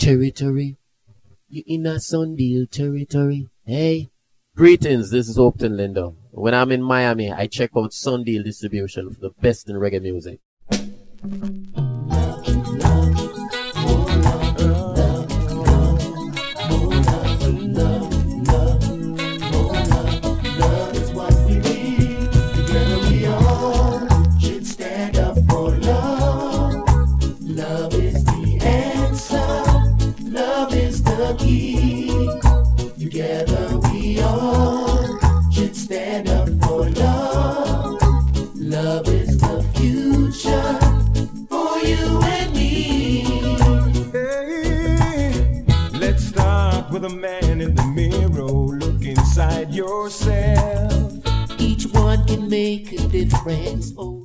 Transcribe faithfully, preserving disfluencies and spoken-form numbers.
territory. You in a Sundeal territory. Hey. Greetings, this is Opton Lindo. When I'm in Miami, I check out Sundeal Distribution for the best in reggae music. Together we all should stand up for love. Love is the future for you and me. Hey, let's start with a man in the mirror. Look inside yourself. Each one can make a difference. Oh.